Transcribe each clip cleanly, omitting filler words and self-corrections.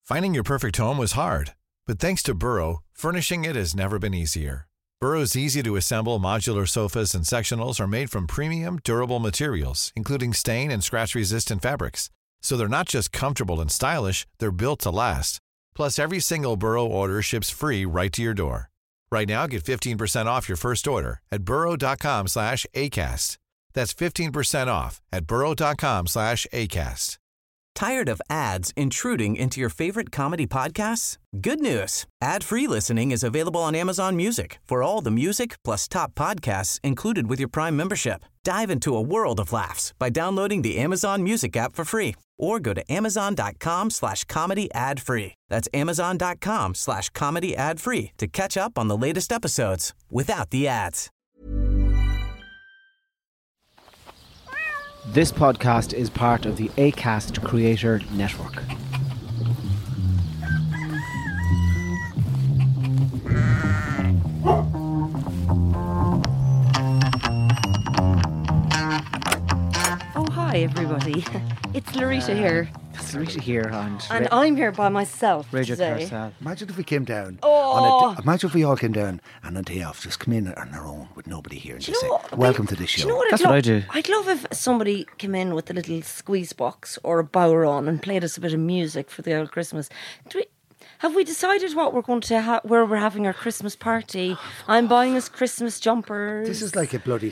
Finding your perfect home was hard, but thanks to Burrow, furnishing it has never been easier. Burrow's easy-to-assemble modular sofas and sectionals are made from premium, durable materials, including stain and scratch-resistant fabrics. So they're not just comfortable and stylish, they're built to last. Plus, every single Burrow order ships free right to your door. Right now, get 15% off your first order at burrow.com/ACAST. That's 15% off at burrow.com/ACAST. Tired of ads intruding into your favorite comedy podcasts? Good news. Ad-free listening is available on Amazon Music for all the music plus top podcasts included with your Prime membership. Dive into a world of laughs by downloading the Amazon Music app for free or go to amazon.com/comedy ad-free. That's amazon.com/comedy ad-free to catch up on the latest episodes without the ads. This podcast is part of the Acast Creator Network. Oh, hi everybody. It's Larita here. It's Rita here and I'm here by myself Radio today. Carousel. Imagine if we came down. Oh. Imagine if we all came down and on a day off just come in on our own with nobody here and Do you just say, know what? welcome to the show. Do you know what That's I'd what I do. I'd love if somebody came in with a little squeeze box or a Bowron and played us a bit of music for the old Christmas. Have we decided what we're going to where we're having our Christmas party? I'm buying us Christmas jumpers. This is like a bloody...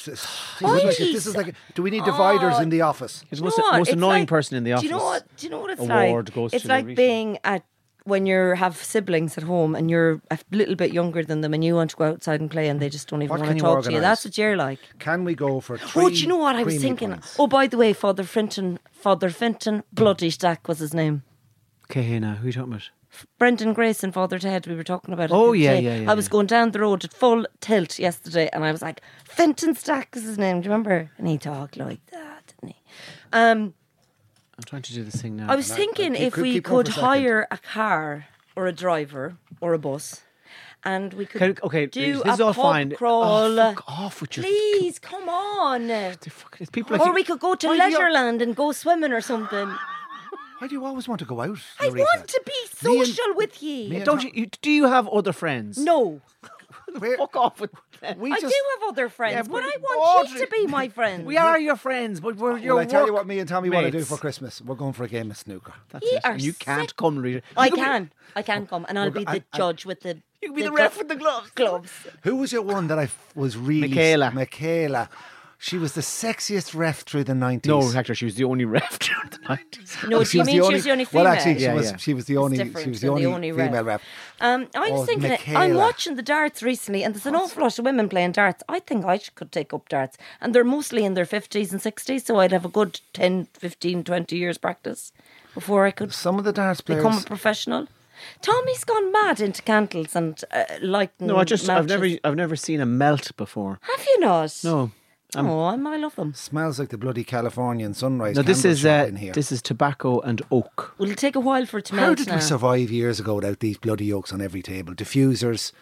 do we need dividers in the office? It's Do the you know what? most It's annoying like- person in the office. Do you know what it's Award like? goes It's to like Larita. being at when you have siblings at home and you're a little bit younger than them and you want to go outside and play and they just don't even What want can to you talk to you. organise? That's what you're like. Can we go for three Oh, do you know what I was creamy thinking? points? Oh, by the way, Father Fenton, Bloody Stack was his name. Okay, hey now, who are you talking about? Brendan Grace and Father Ted, we were talking about it. Oh, the other yeah, day. yeah, I was going down the road at full tilt yesterday and I was like, Fenton Stack is his name, do you remember? And he talked like that, didn't he? I'm trying to do this thing now. I was thinking if we keep going could for a second. hire a car or a driver or a bus and we could Okay, do this is a all pub fine. crawl. Oh, fuck off with your... Please, come on. It's people like Or you. we could go to Why do you- Leisureland and go swimming or something. Why do you always want to go out, I Larita? want to be Me and- social with ye. me and Don't do you have other friends? No, Where- Fuck off with them. we I just, do have other friends, Yeah, but but I want you Audrey- to be my friend. We are your friends, but we're your Well, I tell you work what me and Tommy want to do mates. for Christmas. We're going for a game of snooker. That's You it. are And you can't sick. come, Rita. I can come, and I'll be the judge with the. You can be the ref with the gloves. Gloves. Who was your one that was really... Michaela. She was the sexiest ref through the 90s. No, Hector, she was the only ref during the 90s. No, do you mean she was the only female? Well, actually, Yeah. she was the only. different She was than the the only only female ref. ref. I was Oh, thinking, Michaela. I'm watching the darts recently, and there's an awful lot of women playing darts. I think I could take up darts, and they're mostly in their 50s and 60s, so I'd have a good 10, 15, 20 years practice before I could Some of the darts players. become a professional. Tommy's gone mad into candles and lighting. No, I've matches. never seen a melt before. Have you not? No. I love them. Smells like the bloody Californian sunrise. No, this candle is shop in here. this is tobacco and oak. Will it take a while for it to How melt did now? we survive years ago without these bloody oaks on every table? Diffusers,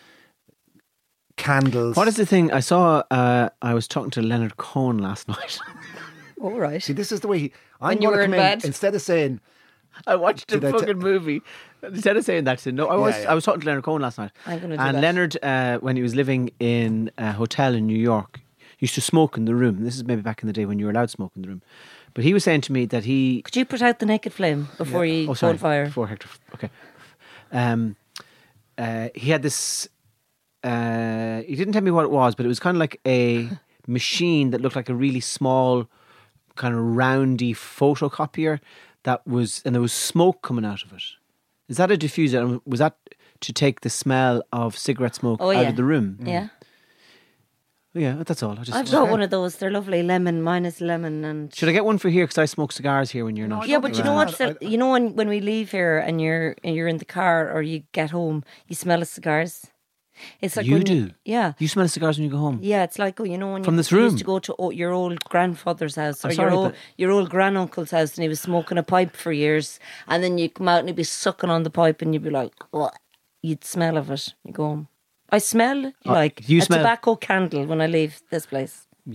candles. What is the thing? I saw. I was talking to Leonard Cohen last night. All right. See, this is the way I'm When you going were to in come in bed? instead of saying I watched a Did I fucking movie. Instead of saying that, I said, no, I was talking to Leonard Cohen last night. I'm gonna do and that. Leonard, when he was living in a hotel in New York, used to smoke in the room. This is maybe back in the day when you were allowed to smoke in the room. But he was saying to me that he... Could you put out the naked flame before you go sorry, on fire? Before Hector. Okay. He had this... he didn't tell me what it was, but it was kind of like a machine that looked like a really small, kind of roundy photocopier that was... And there was smoke coming out of it. Is that a diffuser? And was that to take the smell of cigarette smoke out of the room? Yeah. Yeah, that's all. I've got one of those. They're lovely. Lemon. Mine is lemon. And Should I get one for here? Because I smoke cigars here when you're not. yeah, but you know around. what? You know when we leave here and you're in the car or you get home, you smell of cigars. It's like You when do? Yeah. You smell cigars when you go home? Yeah, it's like when From you this room? used to go to your old grandfather's house or I'm sorry, but- your old granduncle's house, and he was smoking a pipe for years, and then you come out and he'd be sucking on the pipe, and you'd be like, "What?" You'd smell of it. You go home. I smell like you a smell- tobacco candle when I leave this place. Yeah.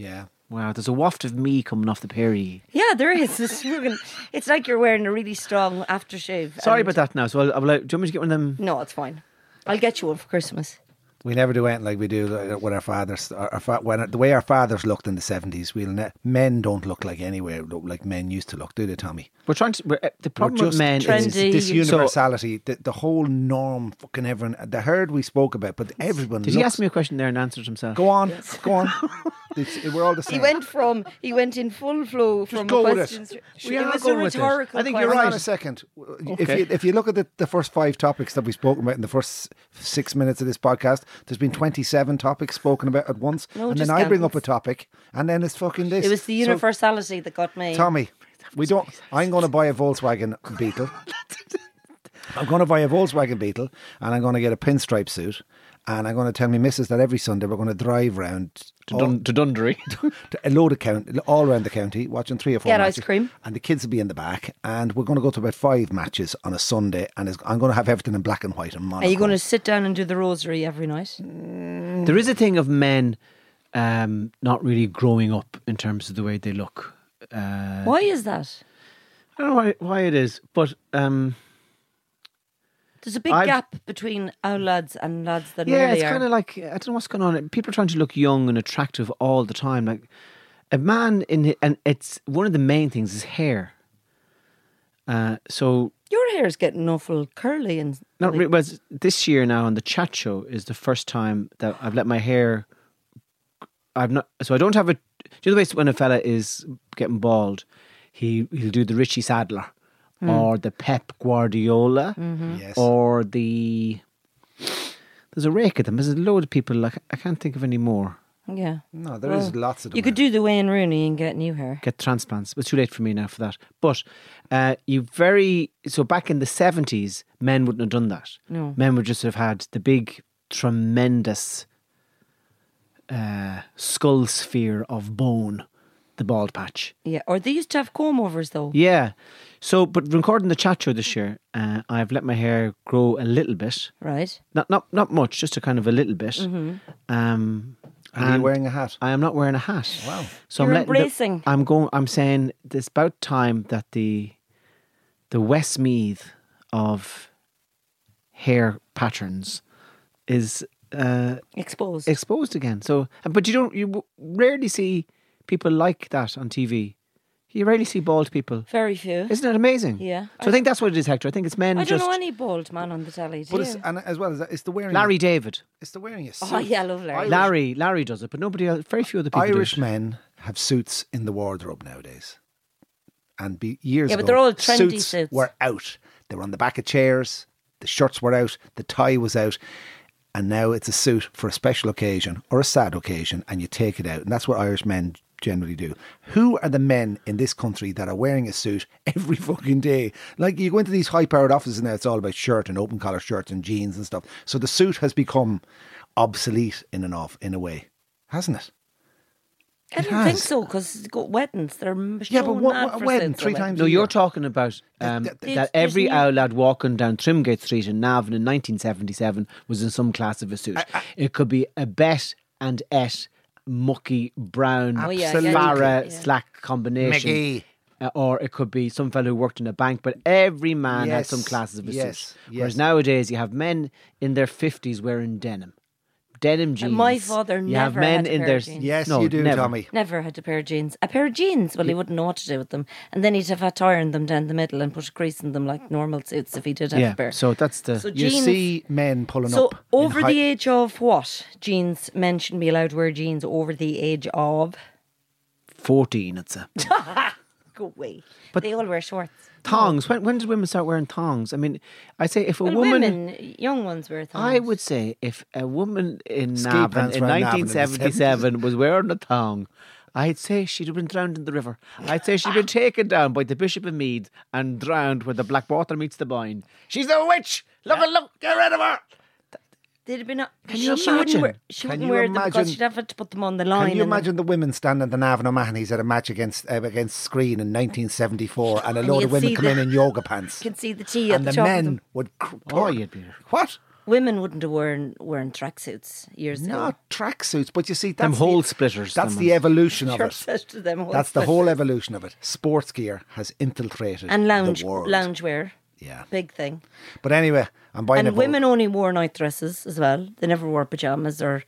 Wow, there's a waft of me coming off the Perry. Yeah, there is. It's like you're wearing a really strong aftershave. Sorry about that now. So do you want me to get one of them? No, it's fine. I'll get you one for Christmas. We never do anything like we do with our fathers. The way our fathers looked in the 70s, men don't look like anywhere like men used to look, do they, Tommy? The problem with men is this universality, the whole norm, fucking everyone, the herd we spoke about, but everyone. Did he ask me a question there and answered himself? Go on, go on. We're all the same. He went in full flow from go with questions. it. It was a rhetorical. I think question. you're right. Hang on a second. Okay. If you look at the first 5 topics that we've spoken about in the first 6 minutes of this podcast, there's been 27 topics spoken about at once, and then I bring up a topic, and then it's fucking this. It was the universality that got me. Tommy, I'm going to buy a Volkswagen Beetle. I'm going to buy a Volkswagen Beetle, and I'm going to get a pinstripe suit, and I'm going to tell my missus that every Sunday we're going to drive round to Dundry, to a load of all around the county, watching 3 or 4 matches. Get ice cream, and the kids will be in the back, and we're going to go to about 5 matches on a Sunday, and I'm going to have everything in black and white and monochrome. Are you going to sit down and do the rosary every night? There is a thing of men not really growing up in terms of the way they look. Why is that? I don't know why it is, but there's a big gap between our lads and lads that really it's kind of like, I don't know what's going on. People are trying to look young and attractive all the time. Like a man and it's one of the main things is hair. So your hair's getting awful curly and this year now on the chat show is the first time that I've let my hair. I don't have a. Do you know the way when a fella is getting bald, he'll do the Richie Sadler. Or the Pep Guardiola, Yes. Or there's a rake of them. There's a load of people. Like I can't think of any more. Yeah, no, there is lots of them. You could do the Wayne Rooney and get new hair. Get transplants. It's too late for me now for that. But so back in the 70s, men wouldn't have done that. No, men would just have had the big, tremendous skull sphere of bone, the bald patch. Yeah, or they used to have comb overs though. Yeah. So, but recording the chat show this year, I've let my hair grow a little bit. Right. Not much, just a kind of a little bit. Mm-hmm. Are you wearing a hat? I am not wearing a hat. Wow. So You're embracing. I'm saying it's about time that the Westmeath of hair patterns is exposed again. So, but you rarely see people like that on TV. You rarely see bald people. Very few. Isn't it amazing? Yeah. So I think that's what it is, Hector. I think it's men. I don't know any bald man on the telly. But and as well as that, it's the wearing. Larry David. It's the wearing a suit. Oh yeah, I love Larry. Larry does it, but nobody else. Very few other people. Irish do it. men have suits in the wardrobe nowadays, and years ago, but they're all trendy suits were out. They were on the back of chairs. The shirts were out. The tie was out. And now it's a suit for a special occasion or a sad occasion, and you take it out. And that's what Irish men generally do. Who are the men in this country that are wearing a suit every fucking day? Like, you go into these high-powered offices now, it's all about shirt and open-collar shirts and jeans and stuff. So the suit has become obsolete in a way, hasn't it? I don't think so, because it's got weddings. They're but wedding 3 times. No, you're talking about that every owl lad walking down Trimgate Street in Navan in 1977 was in some class of a suit. It could be a bet and mucky brown Farah slack combination. Or it could be some fellow who worked in a bank, but every man had some classes of a suit. Whereas nowadays you have men in their 50s wearing denim jeans. And my father never had a pair of jeans. Yes, no, you do, never. Tommy. Never had a pair of jeans. A pair of jeans, well, he wouldn't know what to do with them. And then he'd have had to iron them down the middle and put a crease in them like normal suits if he did have a pair. So that's the... So you jeans, see men pulling up. So over the age of what? Jeans, men shouldn't be allowed to wear jeans over the age of... 14, I'd say. Go away. But they all wear shorts. Thongs. When did women start wearing thongs? I mean, I say if a woman... women, young ones wear thongs. I would say if a woman in Navan in 1977 was wearing a thong, I'd say she'd have been drowned in the river. I'd say she'd been taken down by the Bishop of Meath and drowned where the Blackwater meets the Boyne. She's a witch! Look, get rid of her! They'd have been. Can you imagine? She wouldn't wear them because she'd have to put them on the line. Can you imagine the women standing at the Navan O'Mahony's at a match against Screen in 1974, and a load of women come in yoga pants? You can see the tea at the top. And the men would. Oh, you'd be what? Women wouldn't have wearing tracksuits years ago. Not tracksuits, but you see, that's Them hole splitters. That's them the ones. evolution of You're it. obsessed with them That's the whole splitters. evolution of it. Sports gear has infiltrated And the world. loungewear. Yeah. Big thing. But anyway, I'm buying And women only wore night dresses as well. They never wore pajamas or,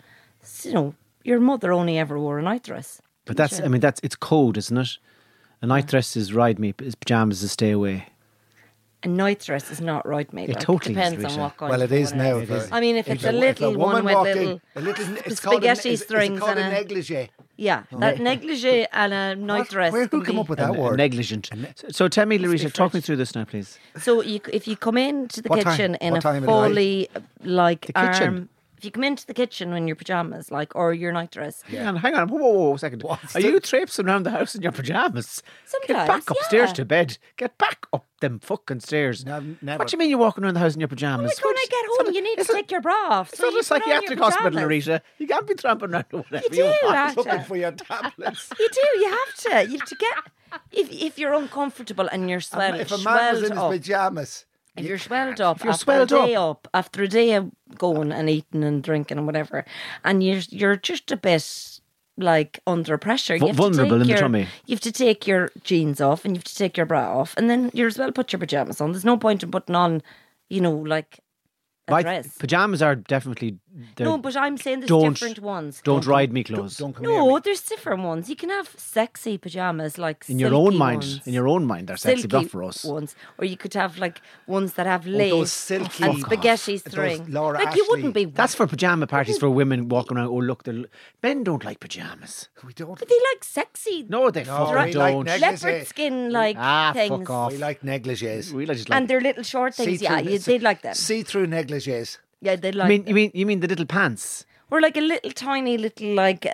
your mother only ever wore a night dress. But that's, I mean, it's code, isn't it? A night dress is ride me, his pajamas is stay away. A night dress is not right, mate. It totally is, depends on Rita. what kind Well, of it is one now. is. It is. I mean, if it's a little one with little it's spaghetti strings called and a a negligee. yeah, that negligee and a night dress. Who can came be- up with that word? Negligent. So tell me, Larissa, talk me French. through this now, please. So if you come into the What time? kitchen in What a time of the night? fully like kitchen? arm, if you come into the kitchen in your pajamas, like or your night dress, Hang on. Whoa, a second. What's Are you traipsing around the house in your pajamas? Get Sometimes, back upstairs yeah. to bed. Get back up them fucking stairs. Never. What do you mean you're walking around the house in your pajamas? like when I get home, you need to take your bra off. It's so not you a put on your psychiatric hospital, pajamas. Larissa. You can't be tramping around or whatever You do, want. Asha. looking for your tablets. You do. You have to. You have to get if you're uncomfortable and you're swelled, If a man was in his up. pajamas, If you're swelled up, you're after swelled a day up, after a day of going and eating and drinking and whatever, and you're just a bit like under pressure. You have to Vulnerable take in the your- tummy. You have to take your jeans off and you have to take your bra off, and then you're as well put your pajamas on. There's no point in putting on, like a dress. Pajamas are definitely. No, but I'm saying there's don't- different ones. Don't ride me clothes. don't come near No, me. there's different ones. You can have sexy pajamas like In your own silky mind, ones. in your own mind, they're sexy Silky enough for us. ones, or you could have like ones that have those lace silky- and Fuck spaghetti off. string. Those Laura Like you Ashley- wouldn't be. That's for pajama parties for women walking around. Oh, look, men don't like pajamas. We don't. But they like sexy No, they No, fucking we like don't. negligee. leopard skin like fuck things. off. We like negligees. We just like. And their little short things, yeah, See-through- they'd like them. See-through negligees. Yeah, they'd like I mean, them. you mean the little pants? Or like a little tiny little like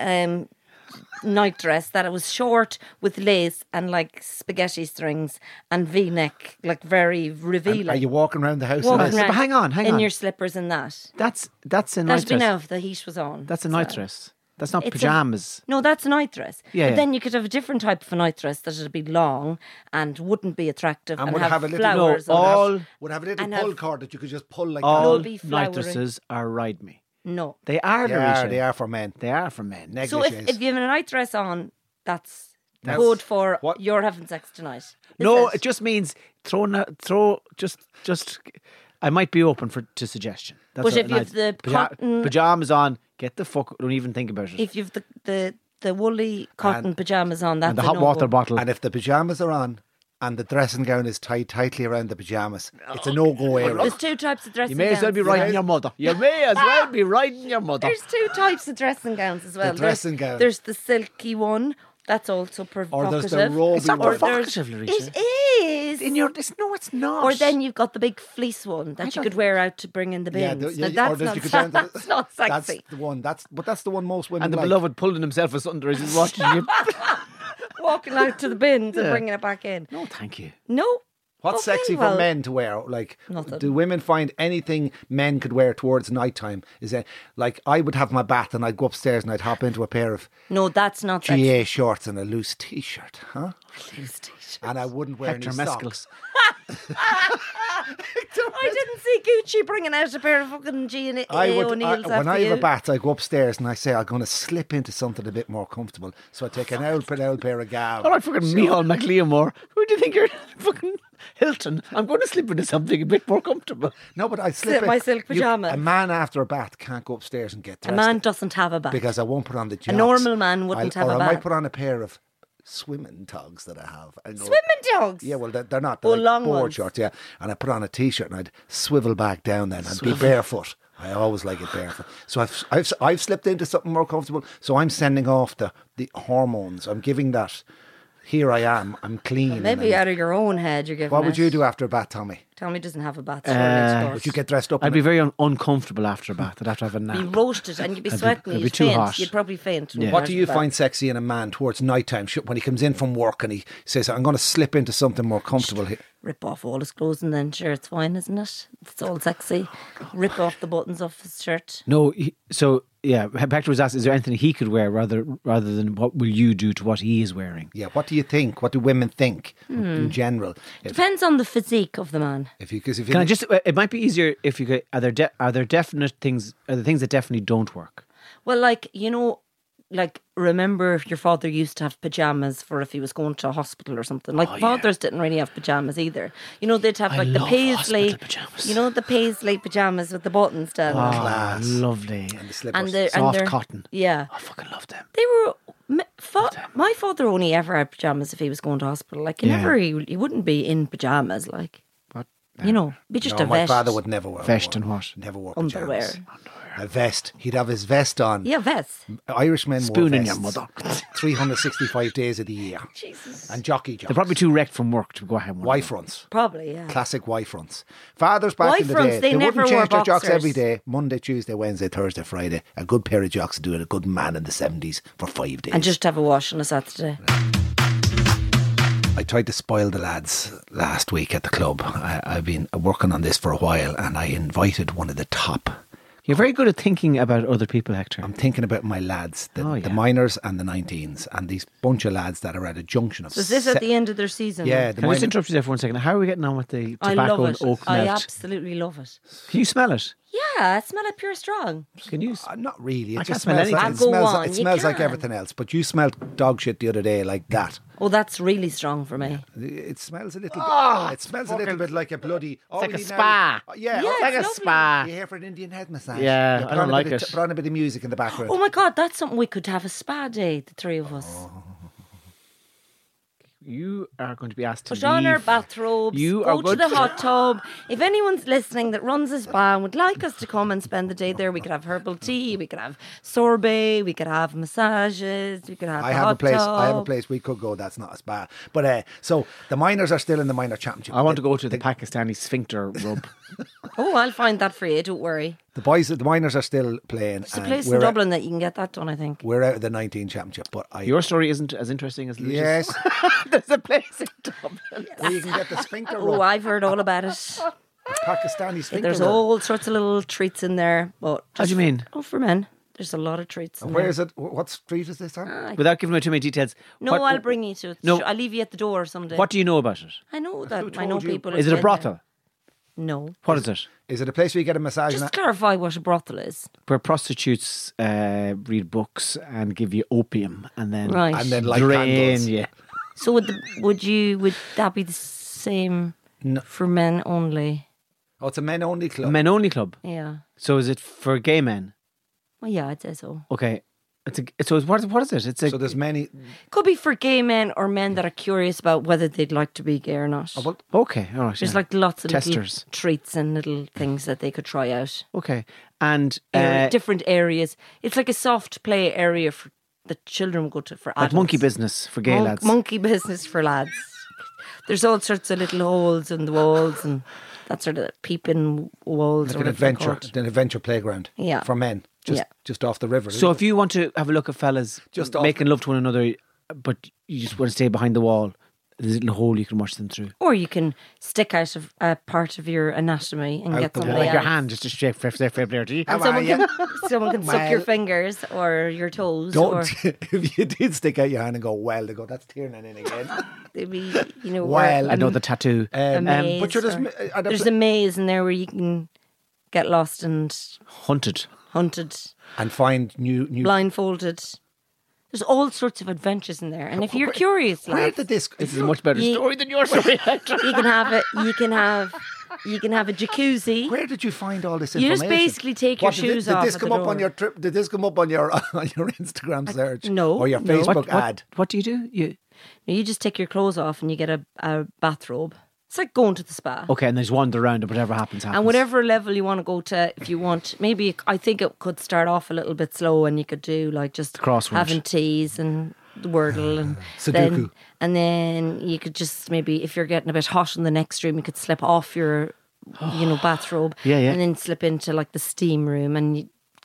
night dress that it was short with lace and like spaghetti strings and V-neck, like very revealing. Are you walking around the house? in Walking this? But around hang on, hang in on. your slippers and that. That's a night That'd be dress. now if the heat was on. That's a as night well. dress. That's not It's a- pajamas. No, that's a night dress. Yeah, But yeah. then you could have a different type of a night dress that would be long and wouldn't be attractive And and, would have have a little- flowers No, on it. all Would have a little And pull have- cord that you could just pull like all be night flowery. dresses are ride me. No. They are. that. Larissa. They are for men. They are for men. So Negligees. if you have a night dress on, that's That's- good for what- you're having sex tonight. Is No, it? it just means just. I might be open to suggestion. That's But what if you have the cotton- pajamas on, get the fuck. Don't even think about it. If you've the woolly cotton pajamas on, that's and the a hot no-go. water bottle. And if the pajamas are on and the dressing gown is tied tightly around the pajamas, it's a no-go area. There's two types of dressing You may as well be gowns. riding your mother. You may as well be riding your mother. There's two types of dressing gowns as well. The dressing gown. There's the silky one. That's also Or provocative. there's the roby It's not one. provocative, Larissa. It is. In your, no, it's not. Or then you've got the big fleece one that you could wear out to bring in the Yeah, bins. yeah, Now, or that's, there's- not, you could down to the- that's not sexy. That's the one. That's the one most women and the like. beloved pulling himself asunder as he's watching you. Walking out to the bins and Yeah. bringing it back in. No, thank you. No. What's Okay, sexy well, for men to wear? Like, Nothing. do women find anything men could wear towards nighttime? Is it like I would have my bath and I'd go upstairs and I'd hop into a pair of No, that's not sexy. GA shorts and a loose T-shirt, huh? Loose t-shirt. And I wouldn't wear Hector any Mescal. socks. I didn't see Gucci bringing out a pair of fucking G&A O'Neill's when after I have you. a bath, I go upstairs and I say I'm going to slip into something a bit more comfortable. So I take an old pair of Gav. All right, fucking Micheál McLeomore. Who do you think you're? Fucking Hilton. I'm going to slip into something a bit more comfortable. No, but I slip my in. silk pyjamas. A man after a bath can't go upstairs and get A dressed. man doesn't have a bath. because I won't put on the jocks. normal man wouldn't have or a I might bath. put on a pair of swimming togs that I have. I know- Swimming dogs. Yeah, well, they're not. Oh, They're like long board ones. shorts, yeah. And I put on a T-shirt and I'd swivel back down then. I'd be barefoot. I always like it barefoot. So I've slipped into something more comfortable. So I'm sending off the hormones. I'm giving that. Here I am. I'm clean. Maybe and out of your own head you're giving what would it. you do after a bath, Tommy? Tommy doesn't have a bath. So Would you get dressed up? I'd in be it? very uncomfortable after a bath. I'd have to have a nap. Be roasted and you'd be sweating. I'd be You'd too faint. hot. You'd probably faint. Yeah. What do you find sexy in a man towards nighttime? When he comes in from work and he says, "I'm going to slip into something more comfortable here." Rip off all his clothes and then sure, it's fine, isn't it? It's all sexy. Rip off the buttons off his shirt. No, so Hector was asked, is there anything he could wear rather than what will you do to what he is wearing? Yeah, what do you think? What do women think in general? Depends on the physique of the man. Can I just? It might be easier if you could. Are there definite things? Are there things that definitely don't work? Well, like, remember your father used to have pajamas for if he was going to a hospital or something. Like, fathers didn't really have pajamas either. They'd have like the paisley pajamas. the paisley pajamas with the buttons down. Oh, lovely. And the slippers. Soft cotton. Yeah. I fucking love them. They were. My father only ever had pajamas if he was going to hospital. Like, he wouldn't be in pajamas. Like, What? be just No, a my vest. father would never wear Vest and what? Never wore Underwear. pajamas. A vest. He'd have his vest on. Yeah, vest. Irishmen wore Spoon in vests your mother. 365 days of the year. Jesus. And jockey jobs. They're probably too wrecked from work to go ahead. Y fronts. Probably, yeah. Classic Y fronts. Fathers back in the Y-fronts, day, they never wouldn't wore change their jocks boxers. every day. Monday, Tuesday, Wednesday, Thursday, Friday. A good pair of jocks doing a good man in the 70s for 5 days. And just have a wash on a Saturday. I tried to spoil the lads last week at the club. I've been working on this for a while, and I invited one of the top. You're very good at thinking about other people, Hector. I'm thinking about my lads, the Oh, yeah. minors and the 19s, and these bunch of lads that are at a junction of. So is this at the end of their season? Yeah, the Can I just minor- interrupt you there for 1 second? How are we getting on with the I tobacco love and it. oak I melt? absolutely love it. Can you smell it? Yeah, I smell it pure strong. Can you? Not really. It I just can't smell smells like, anything. it Go smells, on, it you smells like can. everything else. But you smelled dog shit the other day like that. Oh, that's really strong for me. It smells a little bit. It smells a little bit like a bloody. It's like a he spa. Yeah, Yeah, oh, like a it's lovely. spa. you're here for an Indian head massage. Yeah, You I put don't on a like bit it. Put on a bit of music in the background. Oh my God, that's something we could have a spa day, the three of us. You are going to be asked to Put on our leave. bathrobes, You are go to going the to- hot tub. If anyone's listening that runs a spa and would like us to come and spend the day there, we could have herbal tea, we could have sorbet, we could have massages, we could have I the have a hot place. tub. I have a place we could go. That's not a spa. But so the miners are still in the minor championship. I want to go to the Pakistani sphincter rub. Oh, I'll find that for you, don't worry. The boys, the miners are still playing. There's a and place in we're Dublin that you can get that done, I think. We're out of the 19 championship, but Your story isn't as interesting as Lucia's. yes, There's a place in Dublin. where you can get the sphincter Oh, rub, I've heard all about it. the Pakistani sphincter There's rub. all sorts of little treats in there. But How do you mean? Oh, for men. There's a lot of treats in And where there. is it? What street is this on? Without giving away too many details. No, what, I'll bring you to it. No. I'll leave you at the door someday. What do you know about it? I know that. I told know you? people. Is who've it a been brothel? there. No. What is it? Is it a place where you get a massage? Just and clarify what a brothel is. Where prostitutes read books and give you opium and then Right. and then light drain candles. you. So would that be the same for men only? Oh, it's a men only club. Men only club. Yeah. So is it for gay men? Well, yeah, I'd say so. Okay. What is it? It's So there's many. Could be for gay men or men that are curious about whether they'd like to be gay or not. well, okay. All right. There's yeah. like lots of Testers. little treats and little things that they could try out. Okay. And Different areas. It's like a soft play area for the children go to for like adults. monkey business for gay lads. Monkey business for lads. There's all sorts of little holes in the walls and that sort of peeping walls. Like or an whatever they're adventure, called. an adventure playground. Yeah. For men, just off the river. So if you want to have a look at fellas Just off- making love to one another, but you just want to stay behind the wall, there's a little hole you can watch them through. Or you can stick out of a part of your anatomy and Out get the somebody wall. Like your else. hand, just to shake for player to you. And How someone are ya? can, someone can suck your Well- fingers or your toes. Or don't, if you did stick out your hand and go, well, they go, that's Tiernan in again. they'd be, or Well, I know the tattoo. a maze. but you're just, or- there's a maze in there where you can get lost and Hunted. hunted, and find new. blindfolded. There's all sorts of adventures in there, and if you're curious, Where lads, did this? This is a much better You- story than your story. you can have it. You can have a jacuzzi. Where did you find all this You information? just basically take your shoes did off this at come the up on door. your trip? Did this come up on your Instagram search? no, Or your no. Facebook ad? What do you do? You just take your clothes off and you get a bathrobe. It's like going to the spa. Okay, and there's wander around and whatever happens. And whatever level you want to go to, if you want, maybe I think it could start off a little bit slow, and you could do like just crossword. having teas and the Wordle, and Sudoku. then you could just maybe, if you're getting a bit hot in the next room, you could slip off your bathrobe, Yeah, yeah. and then slip into like the steam room and you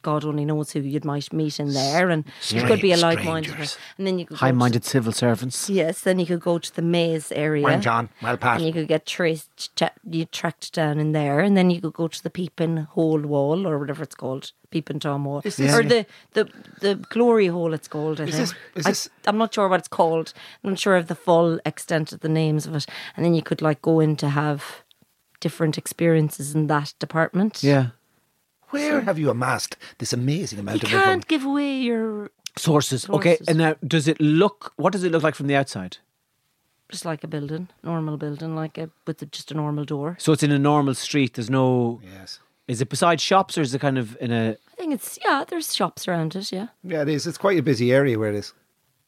God only knows who you might meet in there, and it could be a like-minded strangers. person. And then you could High-minded civil servants. Yes, then you could go to the maze area. Well, John, well, Pat. And you could get tracked down in there, and then you could go to the peeping hole wall, or whatever it's called, peeping Tom hole, or the glory hole. It's called. I think. I'm not sure what it's called. I'm not sure of the full extent of the names of it. And then you could like go in to have different experiences in that department. Yeah. Where have you amassed this amazing amount You of info? can't give away your Sources. Okay, and now what does it look like from the outside? just like a building, normal building, with just a normal door. So it's in a normal street. There's no. Yes. Is it beside shops or is it kind of in a? I think there's shops around it. Yeah. Yeah, it is. It's quite a busy area where it is.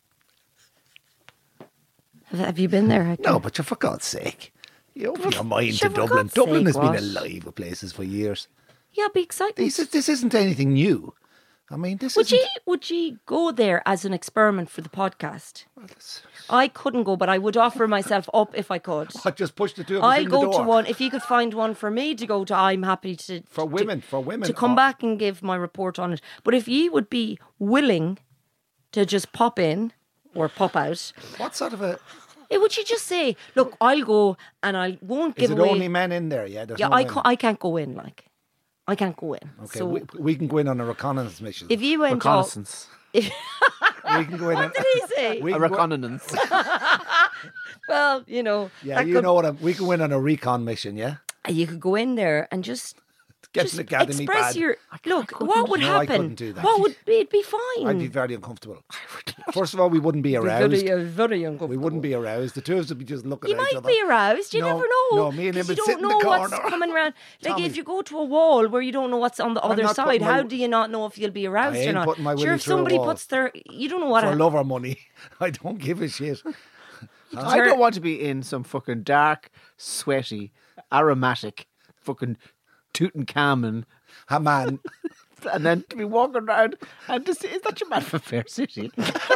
Have you been there, Hector? No, but for God's sake. You open your mind sure, to for Dublin. God's Dublin has sake, been what? alive with places for years. Yeah, be exciting. This isn't anything new. I mean, this Would you go there as an experiment for the podcast? Well, that's- I couldn't go, but I would offer myself up if I could. I just pushed the two of us I'll in the go door. to one. If you could find one for me to go to, I'm happy to. For women. To come back and give my report on it. But if you would be willing to just pop in or pop out, What sort of a... would you just say, look, I'll go and I won't Is give it away. only men in there? Yeah, there's Yeah, no women. I can't go in, like. I can't go in. Okay, So we can go in on a reconnaissance mission. if you went off. Reconnaissance. We can go in What did he say? We A can go- reconnaissance. Well, you know. Yeah, that you could- know what we can win on a recon mission, yeah? You could go in there and just Get an academy express badge. your look. What would No, I happen? couldn't do that. What would it'd be fine? I'd be very uncomfortable. First of all, we wouldn't be aroused. Very uncomfortable. We wouldn't be aroused. The two of us would be just looking You at each might other. be aroused. You No, never know. no, me and him 'cause would you sit don't in know the what's corner. coming around. Like Tommy. if you go to a wall where you don't know what's on the other not side, putting my- how do you not know if you'll be aroused I or ain't not? putting my Sure, willy if through a somebody wall. puts their, you don't know what. For love or money. I don't give a shit. I don't want to be in some fucking dark, sweaty, aromatic, fucking Tutankhamun, Man, and then to be walking around and to see, is that your man for Fair City?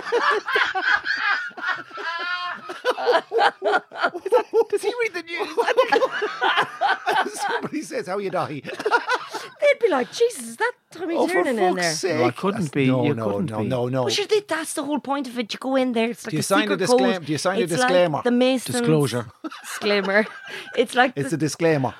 Does he read the news? somebody says how you die. They'd be like, Jesus, is that Tommy Oh, for Tiernan in there? fuck's sake. No, I couldn't be. No, You no, couldn't no, be. no, no. But sure, that's the whole point of it. You go in there. It's like Do you a sign a secret disclaim- code. do you sign a It's disclaimer? Like the Masons Disclosure. Disclaimer. It's like It's a disclaimer.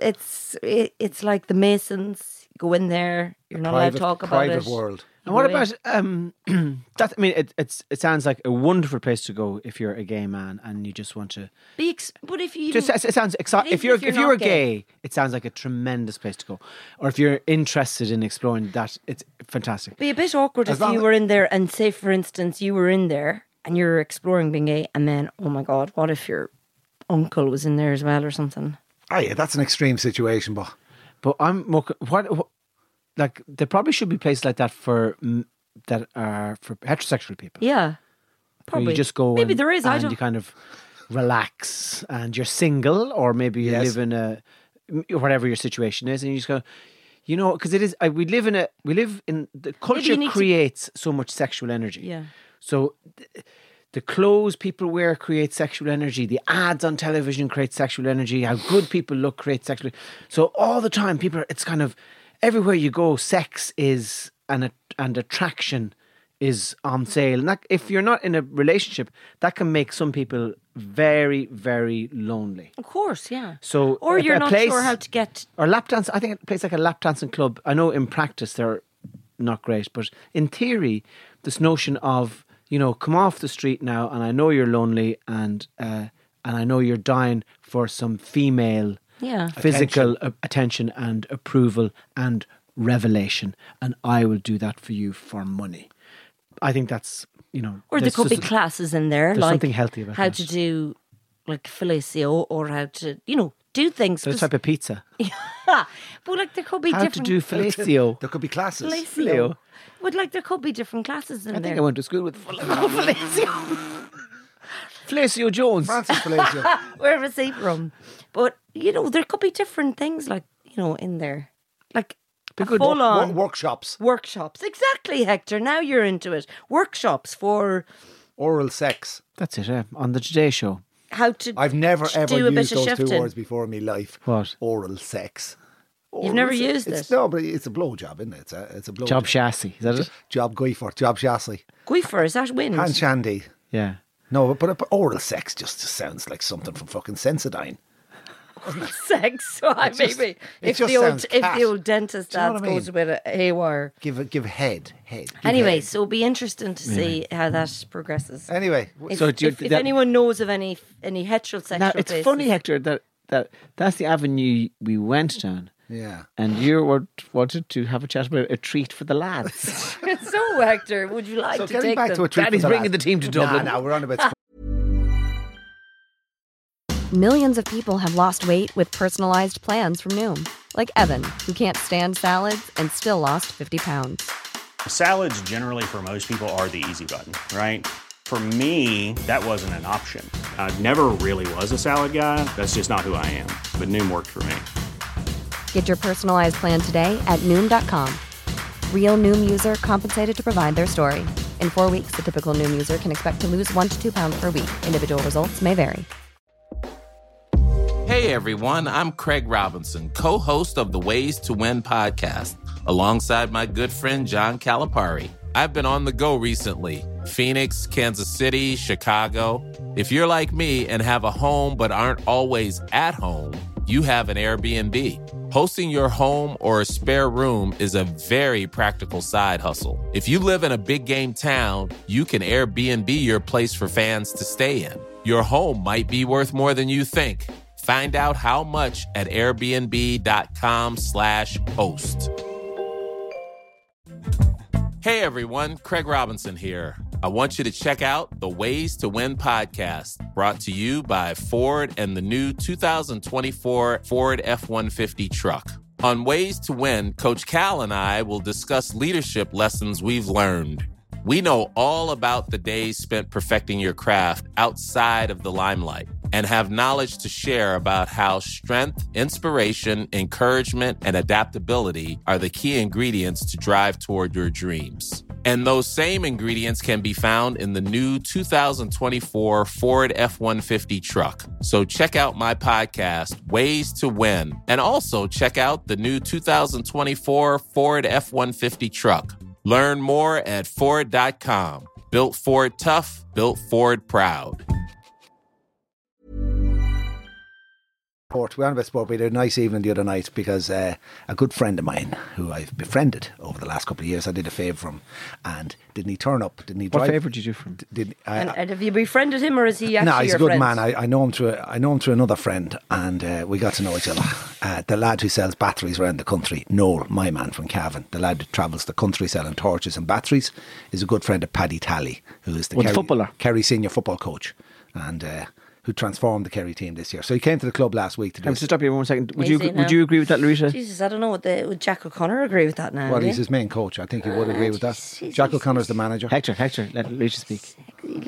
it's like the Masons. Go in there. You're not allowed to talk about private it. world. And what Go in. about that? I mean, it sounds like a wonderful place to go if you're a gay man and you just want to. But if you Just it sounds exciting. If Even you're if you're not gay, it sounds like a tremendous place to go. Or if you're interested in exploring that, it's fantastic. be a bit awkward As if long you as- were in there and say, for instance, you were in there and you're exploring being gay, and then oh my God, what if your uncle was in there as well or something? Oh yeah, that's an extreme situation, but But I'm more what like there probably should be places like that that are for heterosexual people. Yeah, Where probably. you just go. Maybe and, there is. I and don't. you kind of relax, and you're single, or maybe you Yes. live in a whatever your situation is, and you just go. You know, because it is. We live in the culture need to- creates so much sexual energy. Yeah. So the clothes people wear create sexual energy. The ads on television create sexual energy. How good people look creates sexual. So all the time, people. It's kind of everywhere you go. Sex is and attraction is on sale. And that, if you're not in a relationship, that can make some people very, very lonely. Of course, yeah. So Or a- you're a not place- sure how to get. Or lap dance. I think a place like a lap dancing club. I know in practice they're not great, but in theory, this notion of come off the street now, and I know you're lonely, and I know you're dying for some female Yeah. physical attention and approval and revelation, and I will do that for you for money. I think that's Or there there's could be just- classes in there, there's like something healthy about how that. to do like fellatio, or how to do things. There's a 'cause- type of pizza. but like there could be How to different do fellatio. there could be classes. fellatio. But like there could be different classes in I there. think I went to school with fellatio. Fellatio Jones. Francis Palacio. Wherever it's from. But there could be different things like in there, like a good full on Workshops. workshops. Exactly, Hector. Now you're into it. Workshops for Oral sex. That's it, on the Today Show. how to. I've never ever do a bit used of those two shifting. words before in my life. What? Oral sex. You've never used it? No, but it's a blow job, isn't it? It's a blow Job chassis, is that it? Job goifer, job chassis. Guifer, is that wind? Hand shandy. Yeah. No, but oral sex just sounds like something from fucking Sensodyne. Sex. So maybe if the old dentist dad goes a bit haywire. Give head. Anyway, so it'll be interesting to see how that progresses. Anyway, if anyone knows of any heterosexual Now, it's places. funny, Hector, that's the avenue we went down. yeah. And you wanted to have a chat about a treat for the lads. So, Hector, would you like So to getting take back them? to a treat Daddy's for the bringing lads. the team to Dublin. Nah, we're on about. Millions of people have lost weight with personalized plans from Noom. Like Evan, who can't stand salads and still lost 50 pounds. Salads generally for most people are the easy button, right? For me, that wasn't an option. I never really was a salad guy. That's just not who I am. But Noom worked for me. Get your personalized plan today at Noom.com. Real Noom user compensated to provide their story. In 4 weeks, the typical Noom user can expect to lose 1 to 2 pounds per week. Individual results may vary. Hey everyone, I'm Craig Robinson, co-host of the Ways to Win podcast, alongside my good friend John Calipari. I've been on the go recently. Phoenix, Kansas City, Chicago. If you're like me and have a home but aren't always at home, you have an Airbnb. Hosting your home or a spare room is a very practical side hustle. If you live in a big game town, you can Airbnb your place for fans to stay in. Your home might be worth more than you think. Find out how much at airbnb.com/host. Hey everyone, Craig Robinson here. I want you to check out the Ways to Win podcast, brought to you by Ford and the new 2024 Ford F-150 truck. On Ways to Win, Coach Cal and I will discuss leadership lessons we've learned. We know all about the days spent perfecting your craft outside of the limelight and have knowledge to share about how strength, inspiration, encouragement, and adaptability are the key ingredients to drive toward your dreams. And those same ingredients can be found in the new 2024 Ford F-150 truck. So check out my podcast, Ways to Win, and also check out the new 2024 Ford F-150 truck. Learn more at Ford.com. Built Ford tough, built Ford proud. We're on about sport. We had a nice evening the other night because a good friend of mine who I've befriended over the last couple of years, I did a favour for him, and didn't he turn up? Didn't he drive? What favour did you do for him? And have you befriended him, or is he actually No, he's your a good friend? man. I know him through another friend, and we got to know each other. The lad who sells batteries around the country, Noel, my man from Cavan, the lad who travels the country selling torches and batteries, is a good friend of Paddy Talley, who is the footballer, Kerry senior football coach, and who transformed the Kerry team this year. So he came to the club last week to do. Can I just stop you 1 second? Would you agree with that, Larita? Jesus, I don't know. Would Jack O'Connor agree with that now? Well, he's his main coach. I think he would agree with that. Jack O'Connor's the manager. Hector, let Larita speak.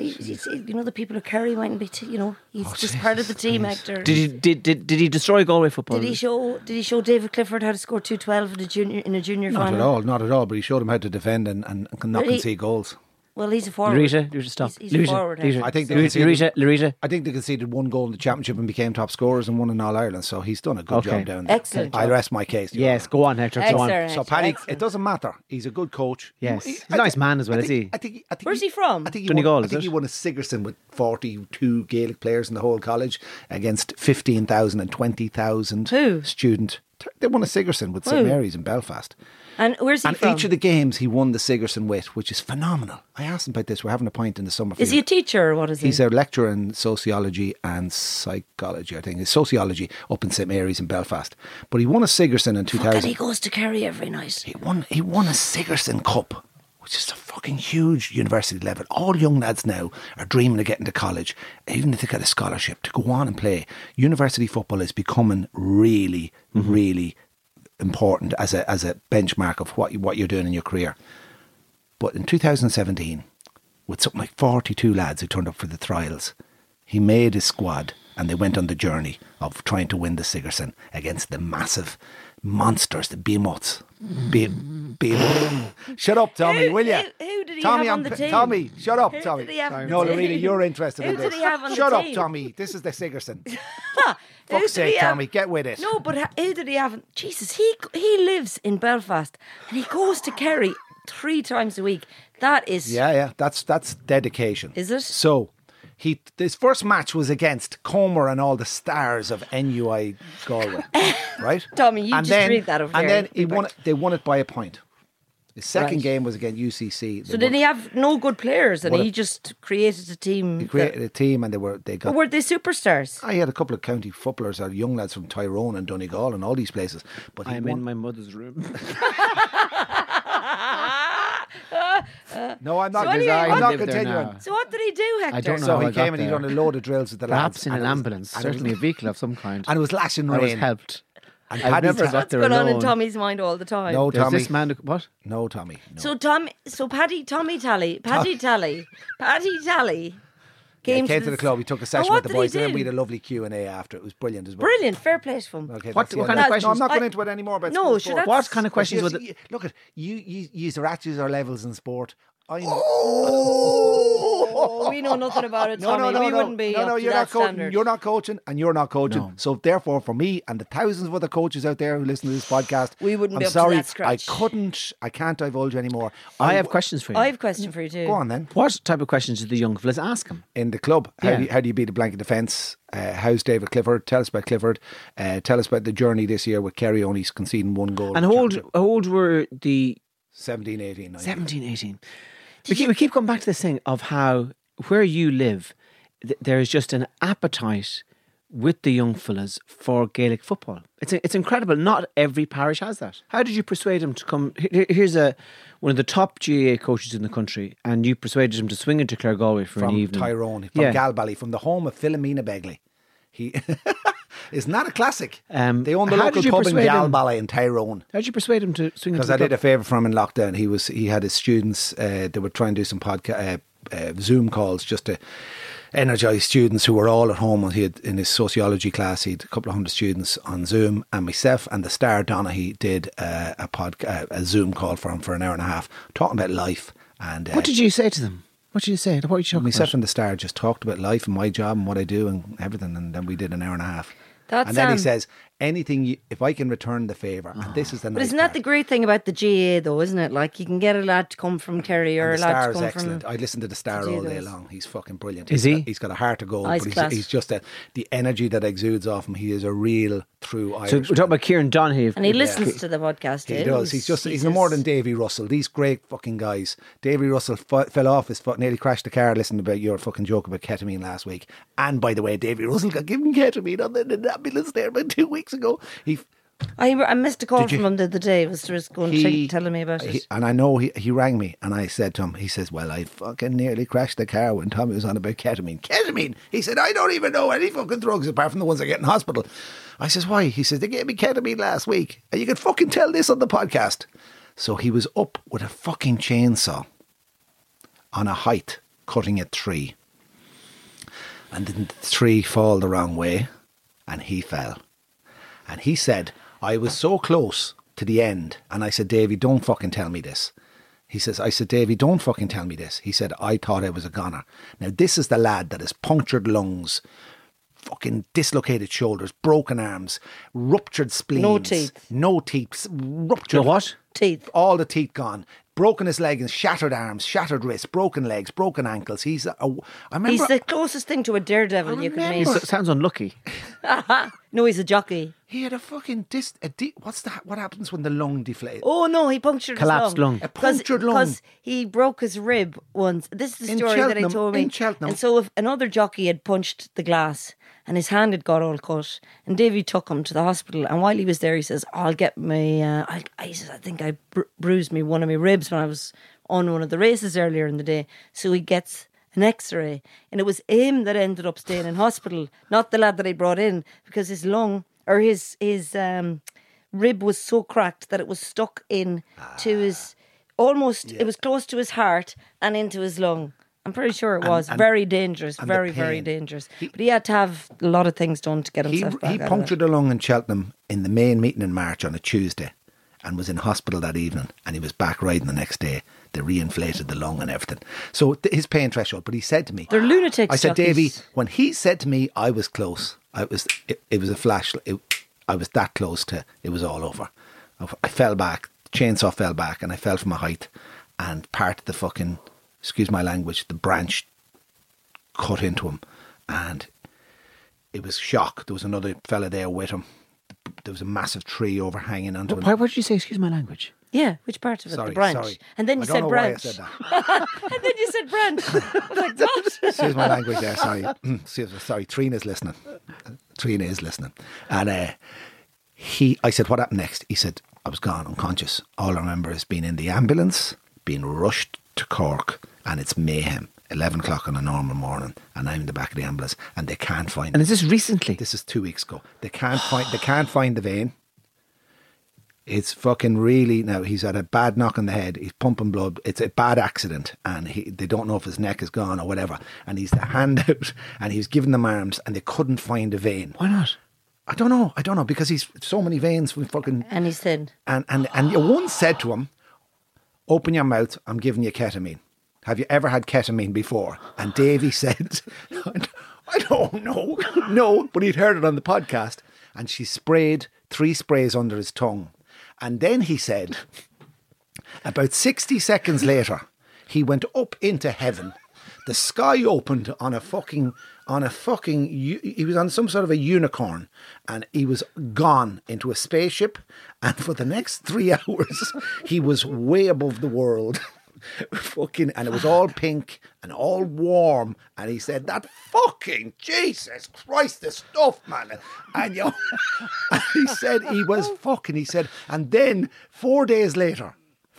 You know, the people of Kerry mightn't be. He's just part of the team, Hector. Did he destroy Galway football? Did he show David Clifford how to score 212 in a junior final? Not at all. But he showed him how to defend and not concede goals. Well, he's a forward. Larita, stop. He's a forward. I think Larita. I think they conceded 1 goal in the championship and became top scorers and won in All Ireland. So he's done a good job down there. Excellent. I rest my case. Yes, go on, Hector. Go on. So Paddy, it doesn't matter. He's a good coach. Yes, he's a nice man as well, is he? I think Where's he from? I think Donegal, he won a Sigerson with 42 Gaelic players in the whole college against 15,000 and 20,000 student. They won a Sigerson with St Mary's in Belfast. And where's he from? And each of the games he won the Sigerson with, which is phenomenal. I asked him about this. We're having a pint in the summer. Is he a teacher or what is he? He's a lecturer in sociology and psychology, I think. It's sociology up in St Mary's in Belfast. But he won a Sigerson in 2000. And he goes to Kerry every night. He won a Sigerson Cup, which is a fucking huge university level. All young lads now are dreaming of getting to college, even if they get a scholarship, to go on and play. University football is becoming really, really important as a benchmark of what you're doing in your career. But in 2017, with something like 42 lads who turned up for the trials, he made his squad and they went on the journey of trying to win the Sigerson against the massive monsters, the behemoths. Behemoths. Shut up, Tommy, will you? Who did he Tommy, have on the team? Tommy, shut up, Who Tommy. did he have on the No, team? Lorena, you're interested in Who this. did he have on the Shut up, team? Tommy. This is the Sigerson. Who Fuck's did he sake, have- Tommy, get with it. No, but who did he have? Jesus, he lives in Belfast and he goes to Kerry 3 times a week. That is... Yeah, that's dedication. Is it? So, his first match was against Comer and all the stars of NUI Galway, right? Tommy, you just read that over and there. then they won it by a point. His second Right. game was against UCC. So did he have no good players and What a- he just created a team? He created a team, and they got. But were they superstars? I had a couple of county footballers, or young lads from Tyrone and Donegal and all these places. But he I'm won. in my mother's room. No, I'm not. So anyway, I'm what- not live there continuing. now. So what did he do, Hector? I don't know. So how he I got came and he there. done a load of drills with the lads. Perhaps in and an it was- ambulance, and it was- certainly a vehicle of some kind. And it was lashing I was rain. helped. And I've Paddy's never ha- got What's there going on in alone. Tommy's mind all the time? No, There's Tommy. this man. What? No, Tommy. No. So Tommy Tally He came to the club. He took a session what with the did he boys, and then do? we had a lovely Q&A after. It was brilliant as well. Brilliant, fair play to him. Okay, What- that's the what end kind of of that. No, I'm not questions? going into it anymore about No, sport. sure, that's- What kind of questions would? Look at you are at our levels in sport. I know. Oh, we know nothing about it, Tommy. we wouldn't be up to you're that not coaching. standard. You're not coaching, and you're not coaching. No. So therefore, for me and the thousands of other coaches out there who listen to this podcast, We wouldn't I'm be up to sorry, that scratch. I can't divulge anymore. I have questions for you. I have a question for you too. Go on then. What type of questions did the young fellas ask him? In the club, Yeah. how do you beat a blanket defence? How's David Clifford? Tell us about Clifford. Tell us about the journey this year with Kerry only conceding 1 goal. And how old were the 17, 18, 19. 17, 18? We keep coming back to this thing of how where you live, there is just an appetite with the young fellas for Gaelic football. It's incredible. Not every parish has that. How did you persuade him to come? Here's one of the top GAA coaches in the country, and you persuaded him to swing into Claregalway for From an evening. Tyrone, from Galbally, from the home of Philomena Begley. He isn't that a classic? They own the how local did you pub in persuade him? Galbally in Tyrone. How did you persuade him to swing into Because the I did a club? favour for him in lockdown. He had his students. They were trying to do some Zoom calls just to energise students who were all at home. He had in his sociology class, he had a couple of hundred students on Zoom, and myself and the star Donaghy did a Zoom call for him for an hour and a half, talking about life. And What did you say to them? What did you say? What were you talking myself about? and the star just talked about life and my job and what I do and everything, and then we did an hour and a half. That's, and then he says, anything, if I can return the favour, and this is the But nice isn't that part. the great thing about the GAA though, isn't it? Like you can get a lad to come from Kerry or And a the lad Star to is come excellent. from... I listen to the Star do all day those. long. He's fucking brilliant. Is He's he? He's got a heart of gold, Nice but class. he's just the energy that exudes off him. He is a real, true Irish. So we're talking about Kieran Donaghy. And he listens to the podcast. He eh? does. He's no more than Davy Russell. These great fucking guys. Davy Russell fell off his foot, nearly crashed the car listening about your fucking joke about ketamine last week. And by the way, Davy Russell got given ketamine on the ambulance there about 2 weeks ago. I missed a call Did you- from him the other day. He was just going telling me about it. And I know he rang me and I said to him, he says, well, I fucking nearly crashed the car when Tommy was on about ketamine. Ketamine? He said, I don't even know any fucking drugs apart from the ones I get in hospital. I says, why? He says, they gave me ketamine last week. And you can fucking tell this on the podcast. So he was up with a fucking chainsaw on a height, cutting a tree. And didn't the tree fall the wrong way? And he fell. And he said, I was so close to the end. And I said, Davey, don't fucking tell me this. I said, Davey, don't fucking tell me this. He said, I thought I was a goner. Now, this is the lad that has punctured lungs, fucking dislocated shoulders, broken arms, ruptured spleens. No teeth. Ruptured. You know what? Teeth. All the teeth gone. Broken his leg and shattered arms, shattered wrists, broken legs, broken ankles. I remember. He's the closest thing to a daredevil you could meet. Sounds unlucky. No, he's a jockey. He had a fucking what's that? What happens when the lung deflates? Oh no, he punctured Collapsed his lung. lung. A punctured lung. Because he broke his rib once. This is the In story that he Cheltenham, told me. in Cheltenham. And so if another jockey had punched the glass and his hand had got all cut, and Davy took him to the hospital, and while he was there he says, I'll get my he says, I think I bruised me one of my ribs when I was on one of the races earlier in the day. So he gets an x-ray, and it was him that ended up staying in hospital, not the lad that he brought in, because his lung or his rib was so cracked that it was stuck in to his it was close to his heart and into his lung. I'm pretty sure it And- was and- very dangerous, and the very, very pain. dangerous. But he had to have a lot of things done to get He himself back out of punctured a lung in Cheltenham in the main meeting in March on a Tuesday and was in hospital that evening, and he was back riding the next day. They reinflated the lung and everything. So his pain threshold, but he said to me... They're lunatics, I said, jockeys. Davy, when he said to me I was close, it was a flash. I was that close to it was all over. I fell back, the chainsaw fell back, and I fell from a height, and part of the fucking, excuse my language, the branch cut into him, and it was shock. There was another fella there with him. There was a massive tree overhanging onto him. Why would you say, excuse my language? Yeah, which part of it? Sorry, the branch. sorry. And then you I don't said know branch. why I said that. And then you said branch. Like what? Excuse my language there, sorry. Sorry, Trina's listening. Trina is listening. And I said, what happened next? He said, I was gone, unconscious. All I remember is being in the ambulance, being rushed to Cork, and it's mayhem. 11 o'clock on a normal morning, and I'm in the back of the ambulance, and they can't find And it. is this recently? This is 2 weeks ago. They can't find the vein. It's fucking really, now he's had a bad knock on the head, he's pumping blood, it's a bad accident, and they don't know if his neck is gone or whatever, and he's the hand out, and he's giving them arms, and they couldn't find a vein. Why not? I don't know, because he's so many veins from fucking... And he said, And you once said to him, open your mouth, I'm giving you ketamine. Have you ever had ketamine before? And Davey said, I don't know. No, but he'd heard it on the podcast. And she sprayed 3 sprays under his tongue. And then he said, about 60 seconds later, he went up into heaven. The sky opened on a fucking, he was on some sort of a unicorn, and he was gone into a spaceship. And for the next 3 hours, he was way above the world. Fucking, and it was all pink and all warm, and he said that fucking Jesus Christ, the stuff, man. And you know, and he said he was fucking. He said, and then 4 days later,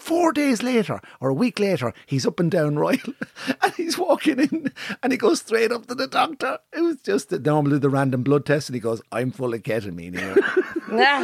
or a week later, he's up and down Royal, and he's walking in, and he goes straight up to the doctor. It was just normally the random blood test, and he goes, "I'm full of ketamine here." nah.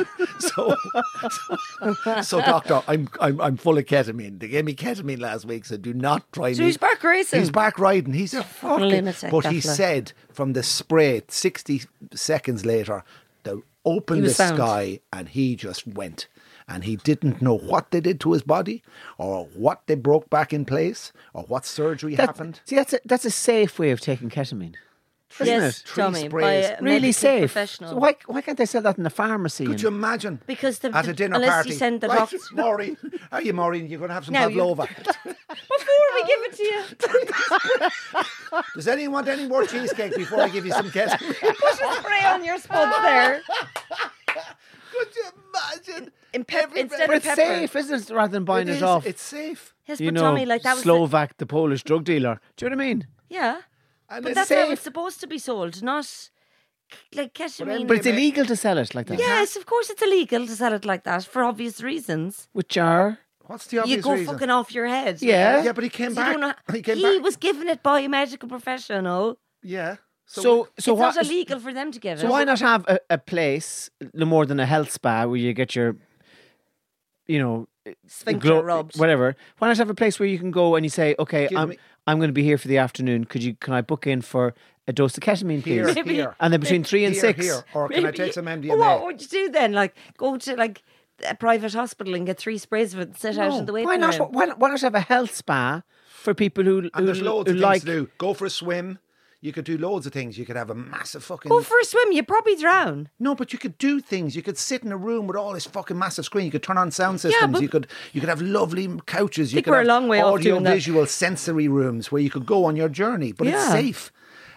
So doctor, I'm full of ketamine. They gave me ketamine last week, so do not try me. So he's back racing. He's back riding. He's a fucking lunatic, But that he fella. said from the spray, 60 seconds later, they opened He the was sound. sky, and he just went. And he didn't know what they did to his body, or what they broke back in place, or what surgery happened. See, that's a safe way of taking ketamine. Isn't Yes, it? Tommy, by sprays. a Really medical safe. professional. So why can't they sell that in the pharmacy? Could and- you imagine? Because the- at a dinner unless party, you send the right, doctor- Maureen, how are you, Maureen? You're going to have some Now you- pavlova. Before we give it to you, Does anyone want any more cheesecake before I give you some ketamine? spray on your spuds there. Could you imagine? Instead But of it's pepper. safe, isn't it? Rather than buying it, is, off. It's safe. Yes, you but know, Tommy, like that was Slovak, the Polish drug dealer. Do you know what I mean? yeah. And But it's that's how safe. it's supposed to be sold, not like ketamine. But it's illegal to sell it like that. Yes, of course it's illegal to sell it like that for obvious reasons. Which are What's the obvious You go reason? fucking off your head. Yeah. Yeah, but he came You back. don't know- He came he back. was given it by a medical professional. Yeah. so It's what? not illegal for them to give So it. why not have a place no more than a health spa where you get your, you know, Sphincter rubbed. whatever? Why not have a place where you can go and you say, okay, Give me- I'm going to be here for the afternoon. Can I book in for a dose of ketamine, please? Here, Maybe- here. And then between 3 and Here, 6. here. Or can I Maybe- take some MDMA? Well, what would you do then? Like go to like a private hospital and get 3 sprays of it and sit out in the waiting Why not? room? Why not have a health spa for people who And there's loads who of like things to do. Go for a swim. You could do loads of things. You could have a massive fucking... Go for a swim. You probably drown. No, but you could do things. You could sit in a room with all this fucking massive screen. You could turn on sound systems. but- you could have lovely couches. You think could we're have a long way off audio doing that. visual sensory rooms where you could go on your journey, but it's Yeah. safe.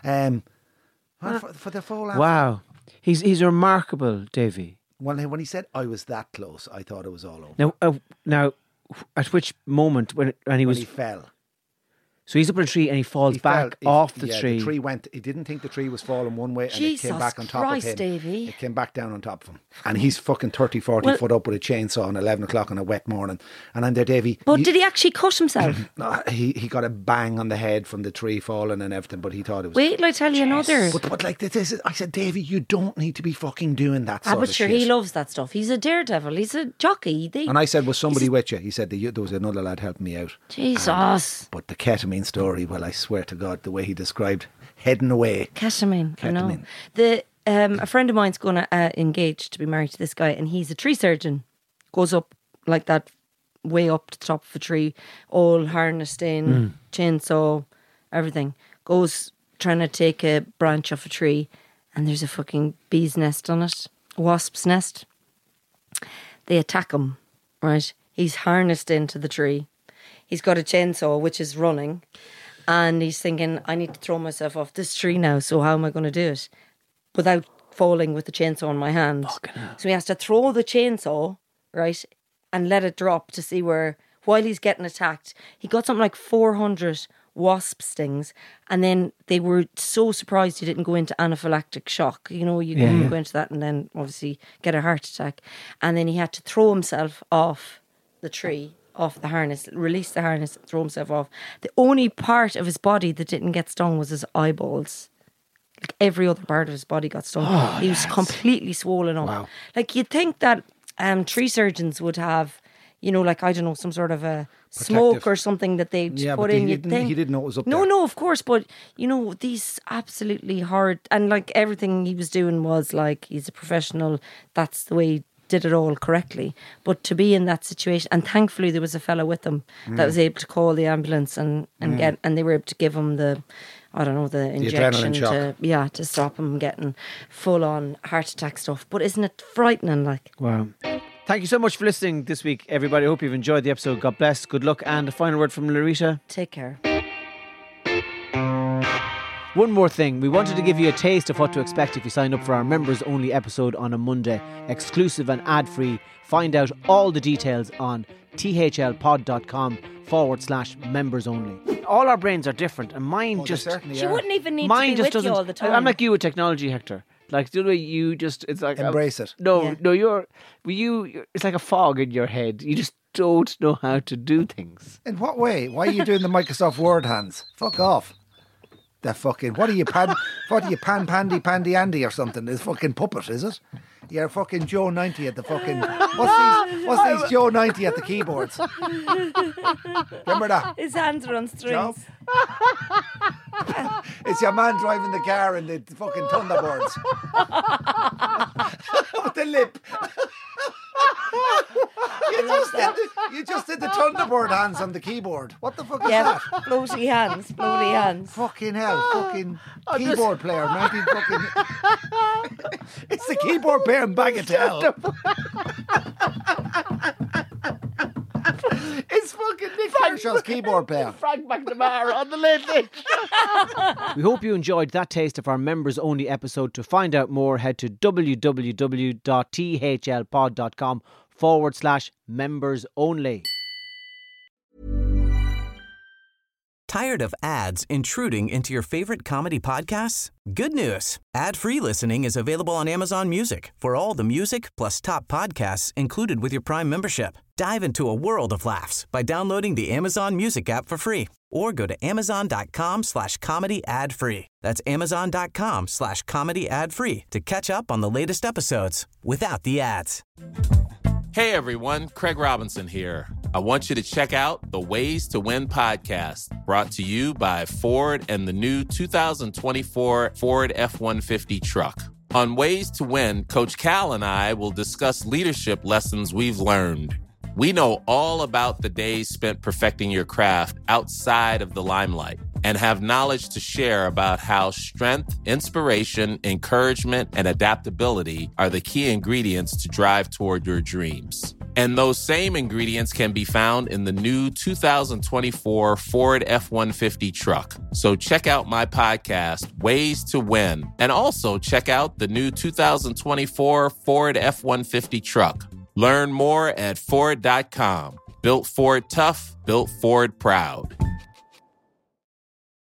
For the full wow. He's remarkable, Davy. When he said I was that close, I thought it was all over. Now, at which moment when he When was he fell. so he's up in a tree and he falls He back fell. off the Yeah, tree. The tree went. He didn't think the tree was falling one way, and it Jesus came back on top Christ, of him. Davy. It came back down on top of him, and he's fucking 30, 40 Well- foot up with a chainsaw on 11 o'clock on a wet morning. And I'm there, Davy. But did he actually cut himself? No, he got a bang on the head from the tree falling and everything, but he thought it was. Wait till I tell you another. But like this is, I said, Davy, you don't need to be fucking doing that sort But of sure, shit. he loves that stuff. He's a daredevil. He's a jockey. And I said, was somebody with you? He said, there was another lad helping me out. Jesus. But the ketamine ketamine story. Well, I swear to God, the way he described heading away. Ketamine. I know. Ketamine. A friend of mine's going to engage to be married to this guy, and he's a tree surgeon. Goes up like that, way up to the top of a tree, all harnessed in, chainsaw, everything. Goes trying to take a branch off a tree, and there's a fucking bee's nest on it, a wasp's nest. They attack him, right? He's harnessed into the tree. He's got a chainsaw, which is running, and he's thinking, I need to throw myself off this tree now, so how am I going to do it without falling with the chainsaw in my hand? So he has to throw the chainsaw, right, and let it drop to see where, while he's getting attacked, he got something like 400 wasp stings, and then they were so surprised he didn't go into anaphylactic shock. You know, you can go into that and then obviously get a heart attack. And then he had to throw himself off the tree, off the harness, release the harness, throw himself off. The only part of his body that didn't get stung was his eyeballs. Like every other part of his body got stung. He was completely swollen up. Wow. Like you'd think that tree surgeons would have, you know, like, I don't know, some sort of a smoke or something that they'd put in. He didn't know it was up there. No, of course. But, you know, these absolutely hard, and like everything he was doing was like, he's a professional. That's the way he did it all correctly. But to be in that situation, and thankfully there was a fellow with him that was able to call the ambulance and they were able to give him the injection to stop him getting full on heart attack stuff. But isn't it frightening? Like, Wow. Thank you so much for listening this week, everybody. I hope you've enjoyed the episode. God bless. Good luck. And a final word from Larita. take care. One more thing. We wanted to give you a taste of what to expect if you sign up for our members-only episode on a Monday. Exclusive and ad-free. Find out all the details on thlpod.com/members-only. All our brains are different, and mine just... She wouldn't even need Mine to be just with you doesn't... all the time. I'm like you with technology, Hector. Like, the way you just... It's like... Embrace it. No, you're... It's like a fog in your head. You just don't know how to do things. In what way? Why are you doing the Microsoft Word hands? Fuck off. That fucking... What are you, Pandy Andy or something? It's fucking puppet, is it? You're fucking Joe 90 at the fucking... What's these Joe 90 at the keyboards? Remember that? His hands are on strings. Joe? It's your man driving the car in the fucking Thunderbirds. With the lip. You just did the Thunderbird hands on the keyboard. What the fuck is that? Floaty hands. Fucking hell, fucking keyboard player, 19 fucking... It's the keyboard player in Bagatelle. It's fucking Nick Kershaw's keyboard player. Frank McNamara on the Late Late. We hope you enjoyed that taste of our members-only episode. To find out more, head to www.thlpod.com/members-only. Tired of ads intruding into your favorite comedy podcasts? Good news. Ad-free listening is available on Amazon Music for all the music plus top podcasts included with your Prime membership. Dive into a world of laughs by downloading the Amazon Music app for free or go to amazon.com/comedy ad-free. That's amazon.com/comedy ad-free to catch up on the latest episodes without the ads. Hey everyone, Craig Robinson here. I want you to check out the Ways to Win podcast, brought to you by Ford and the new 2024 Ford F-150 truck. On Ways to Win, Coach Cal and I will discuss leadership lessons we've learned. We know all about the days spent perfecting your craft outside of the limelight and have knowledge to share about how strength, inspiration, encouragement, and adaptability are the key ingredients to drive toward your dreams. And those same ingredients can be found in the new 2024 Ford F-150 truck. So check out my podcast, Ways to Win, and also check out the new 2024 Ford F-150 truck. Learn more at Ford.com. Built Ford tough, built Ford proud.